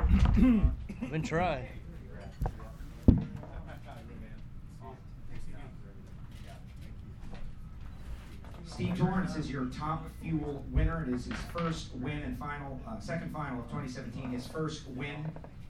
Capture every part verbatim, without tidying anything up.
I've been trying. Steve Torrence is your Top Fuel winner. It is his first win and final, uh, second final of twenty seventeen, his first win.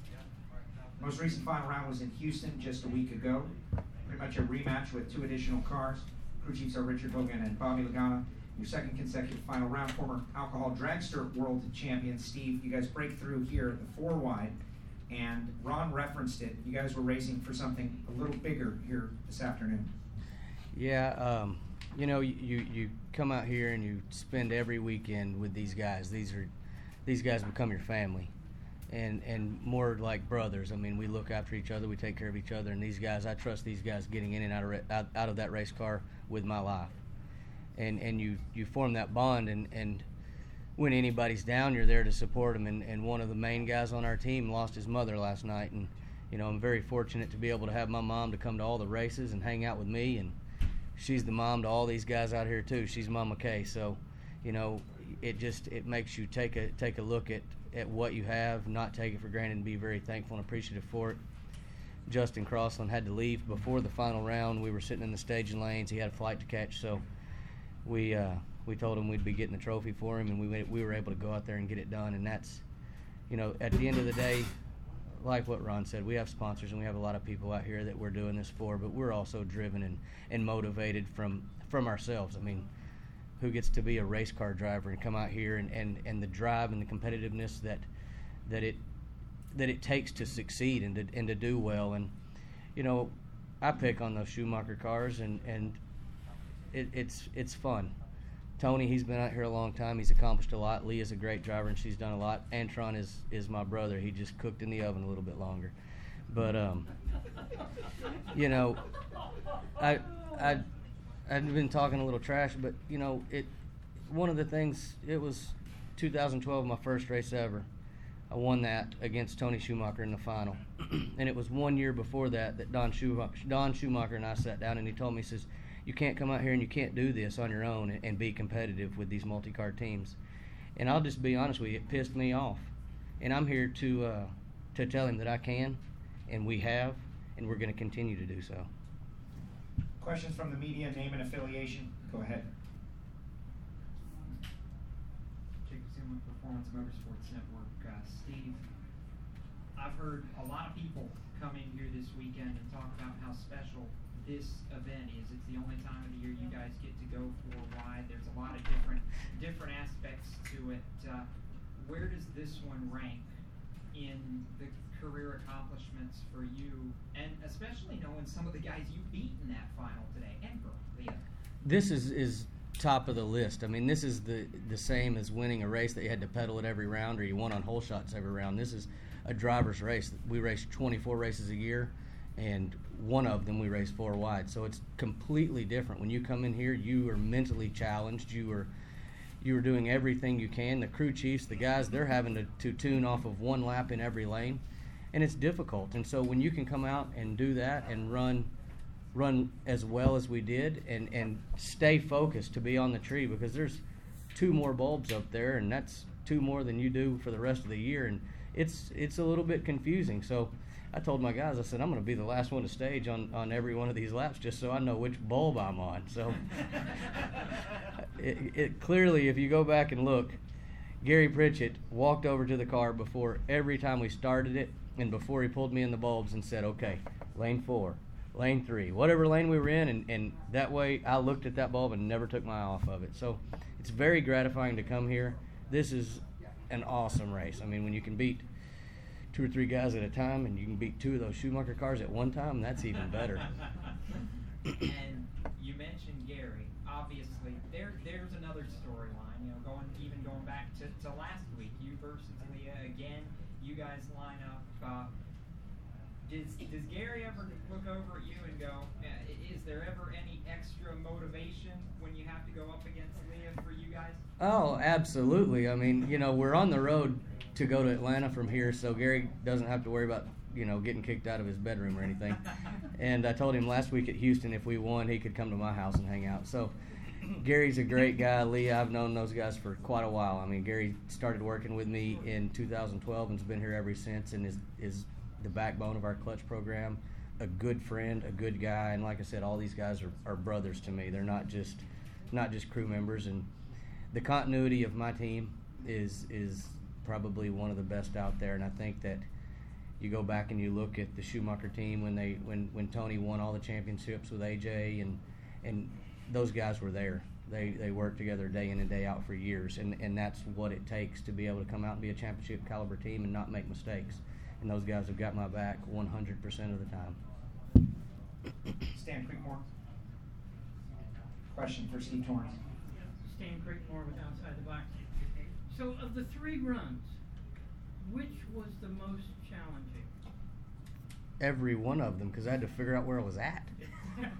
Most recent final round was in Houston just a week ago. Pretty much a rematch with two additional cars. Crew chiefs are Richard Hogan and Bobby Lagana. Your second consecutive final round, former alcohol dragster world champion Steve. You guys break through here at the four wide, and Ron referenced it. You guys were racing for something a little bigger here this afternoon. Yeah, um, you know, you, you come out here and you spend every weekend with these guys. These are these guys become your family, and and more like brothers. I mean, we look after each other, we take care of each other, and these guys, I trust these guys getting in and out of out, out of that race car with my life. And and you, you form that bond, and, and when anybody's down, you're there to support them. And, and one of the main guys on our team lost his mother last night, and you know, I'm very fortunate to be able to have my mom to come to all the races and hang out with me, and she's the mom to all these guys out here too. She's Mama Kay. So, you know, it just it makes you take a take a look at, at what you have, not take it for granted, and be very thankful and appreciative for it. Justin Crossland had to leave before the final round. We were sitting in the staging lanes. He had a flight to catch, so we uh, we told him we'd be getting the trophy for him, and we we were able to go out there and get it done. And that's, you know, at the end of the day, like what Ron said, we have sponsors and we have a lot of people out here that we're doing this for, but we're also driven and, and motivated from from ourselves. I mean, who gets to be a race car driver and come out here and, and, and the drive and the competitiveness that that it that it takes to succeed and to and to do well. And you know, I pick on those Schumacher cars, and and it, it's it's fun. Tony, he's been out here a long time. He's accomplished a lot. Leah's a great driver, and she's done a lot. Antron is is my brother. He just cooked in the oven a little bit longer. But um, you know, I I I've been talking a little trash, but you know, it one of the things, it was two thousand twelve, my first race ever. I won that against Tony Schumacher in the final. And it was one year before that that Don Schumacher, Don Schumacher and I sat down, and he told me, he says, you can't come out here and you can't do this on your own and, and be competitive with these multi-car teams. And I'll just be honest with you, it pissed me off. And I'm here to uh, to tell him that I can, and we have, and we're going to continue to do so. Questions from the media, name and affiliation. Go ahead. Jacob Seelman, Performance Motorsports Network. Uh, Steve, I've heard a lot of people come in here this weekend and talk about how special this event is. It's the only time of the year you guys get to go four wide. There's a lot of different different aspects to it. Uh, where does this one rank in the career accomplishments for you, and especially knowing some of the guys you beat in that final today, and for Leah? This is is top of the list. I mean, this is the the same as winning a race that you had to pedal it every round, or you won on hole shots every round. This is a driver's race. We race twenty-four races a year, and one of them we race four wide. So it's completely different. When you come in here, you are mentally challenged. You are you are doing everything you can. The crew chiefs, the guys, they're having to, to tune off of one lap in every lane, and it's difficult. And so when you can come out and do that and run run as well as we did, and, and stay focused to be on the tree, because there's two more bulbs up there, and that's two more than you do for the rest of the year, and it's it's a little bit confusing. So I told my guys, I said, I'm going to be the last one to stage on, on every one of these laps just so I know which bulb I'm on. So it, it clearly, if you go back and look, Gary Pritchett walked over to the car before every time we started it, and before he pulled me in the bulbs and said, okay, lane four, lane three, whatever lane we were in, and, and that way I looked at that bulb and never took my eye off of it. So it's very gratifying to come here. This is an awesome race. I mean, when you can beat two or three guys at a time, and you can beat two of those Schumacher cars at one time, that's even better. And you mentioned Gary. Obviously, there there's another storyline. You know, going even going back to, to last week, you versus Leah again. You guys line up. Uh, Does, does Gary ever look over at you and go, is there ever any extra motivation when you have to go up against Leah for you guys? Oh, absolutely. I mean, you know, we're on the road to go to Atlanta from here, so Gary doesn't have to worry about, you know, getting kicked out of his bedroom or anything. And I told him last week at Houston, if we won, he could come to my house and hang out. So Gary's a great guy. Lee, I've known those guys for quite a while. I mean, Gary started working with me in two thousand twelve and's been here ever since, and is is the backbone of our clutch program. A good friend, a good guy, and like I said, all these guys are, are brothers to me. They're not just not just crew members, and the continuity of my team is is probably one of the best out there. And I think that you go back and you look at the Schumacher team when they when, when Tony won all the championships with A J, and and those guys were there. They they worked together day in and day out for years, and, and that's what it takes to be able to come out and be a championship caliber team and not make mistakes. And those guys have got my back one hundred percent of the time. Stan Creekmore. Question for Steve Torrance. Stan Creekmore with Outside the Box. So of the three runs, which was the most challenging? Every one of them, because I had to figure out where I was at. Okay,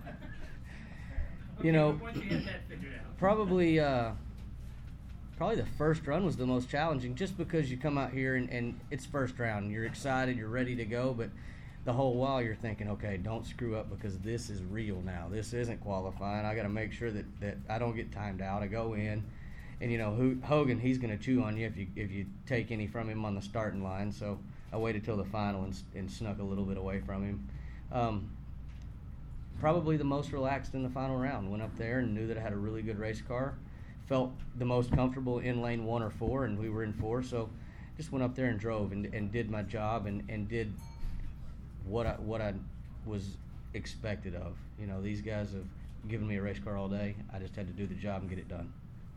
you know, but once you had that figured out. Probably, uh, probably the first run was the most challenging, just because you come out here and, and it's first round. You're excited, you're ready to go, but the whole while you're thinking, okay, don't screw up because this is real now. This isn't qualifying. I got to make sure that, that I don't get timed out. I go in, and you know, Hogan, he's going to chew on you if you if you take any from him on the starting line. So I waited till the final and, and snuck a little bit away from him. Um, probably the most relaxed in the final round. Went up there and knew that I had a really good race car. Felt the most comfortable in lane one or four, and we were in four. So just went up there and drove and, and did my job and, and did what I what I was expected of. You know, these guys have given me a race car all day. I just had to do the job and get it done.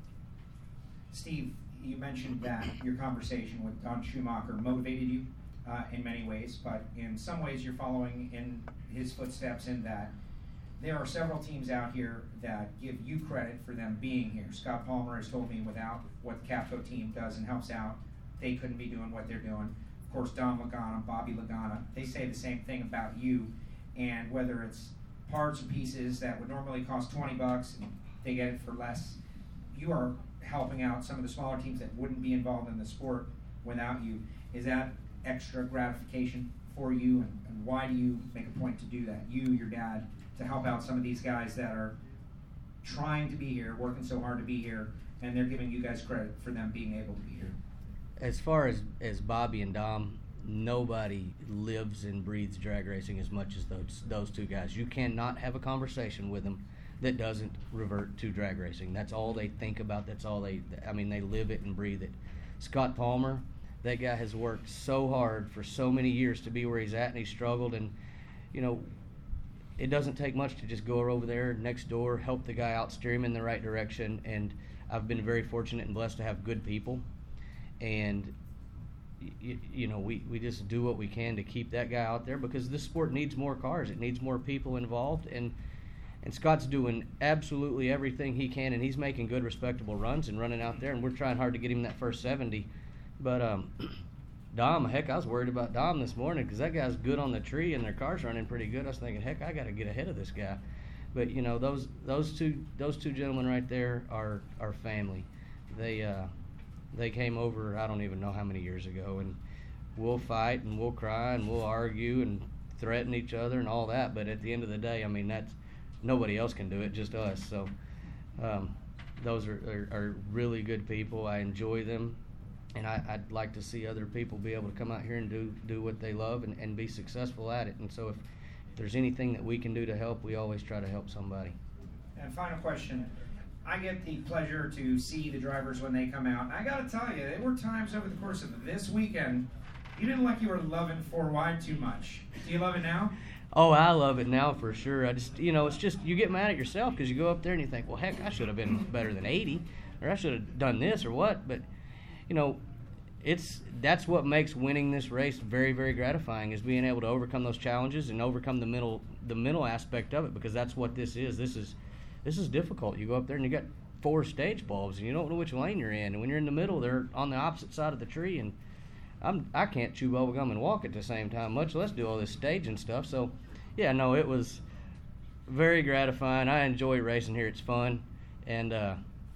Steve, you mentioned that your conversation with Don Schumacher motivated you uh, in many ways, but in some ways you're following in his footsteps in that there are several teams out here that give you credit for them being here. Scott Palmer has told me without what the Capco team does and helps out, they couldn't be doing what they're doing. Of course, Don Lagana, Bobby Lagana, they say the same thing about you. And whether it's parts and pieces that would normally cost twenty bucks and they get it for less, you are helping out some of the smaller teams that wouldn't be involved in the sport without you. Is that extra gratification for you? And, and why do you make a point to do that? You, your dad, to help out some of these guys that are trying to be here, working so hard to be here, and they're giving you guys credit for them being able to be here. As far as, as Bobby and Dom, nobody lives and breathes drag racing as much as those those two guys. You cannot have a conversation with them that doesn't revert to drag racing. That's all they think about. That's all they, I mean, they live it and breathe it. Scott Palmer, that guy has worked so hard for so many years to be where he's at, and he struggled. And, you know, it doesn't take much to just go over there next door, help the guy out, steer him in the right direction. And I've been very fortunate and blessed to have good people. And, you, you know, we, we just do what we can to keep that guy out there, because this sport needs more cars. It needs more people involved. And and Scott's doing absolutely everything he can, and he's making good, respectable runs and running out there. And we're trying hard to get him that first seventy. But um, Dom, heck, I was worried about Dom this morning because that guy's good on the tree and their car's running pretty good. I was thinking, heck, I got to get ahead of this guy. But, you know, those those two those two gentlemen right there are, are family. They uh, they came over, I don't even know how many years ago, and we'll fight and we'll cry and we'll argue and threaten each other and all that. But at the end of the day, I mean, that's nobody else can do it, just us. So um, those are, are, are really good people. I enjoy them, and I, I'd like to see other people be able to come out here and do, do what they love and, and be successful at it. And so if, if there's anything that we can do to help, we always try to help somebody. And final question. I get the pleasure to see the drivers when they come out. And I got to tell you, there were times over the course of this weekend you didn't look like you were loving four wide too much. Do you love it now? Oh, I love it now for sure. I just, you know, it's just you get mad at yourself because you go up there and you think, well, heck, I should have been better than eighty, or I should have done this or what. But, you know, it's that's what makes winning this race very, very gratifying, is being able to overcome those challenges and overcome the mental the mental aspect of it, because that's what this is. This is this is difficult. You go up there and you got four stage bulbs and you don't know which lane you're in, and when you're in the middle, they're on the opposite side of the tree, and I'm I can't chew bubble gum and walk at the same time, much less do all this staging stuff. So, yeah, no, it was very gratifying. I enjoy racing here. It's fun, and uh,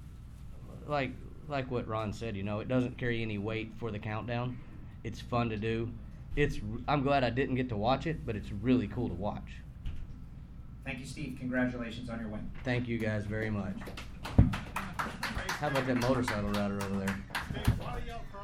like like what Ron said, you know, it doesn't carry any weight for the countdown. It's fun to do. It's I'm glad I didn't get to watch it, but it's really cool to watch. Thank you, Steve. Congratulations on your win. Thank you guys very much. How about that motorcycle rider over there?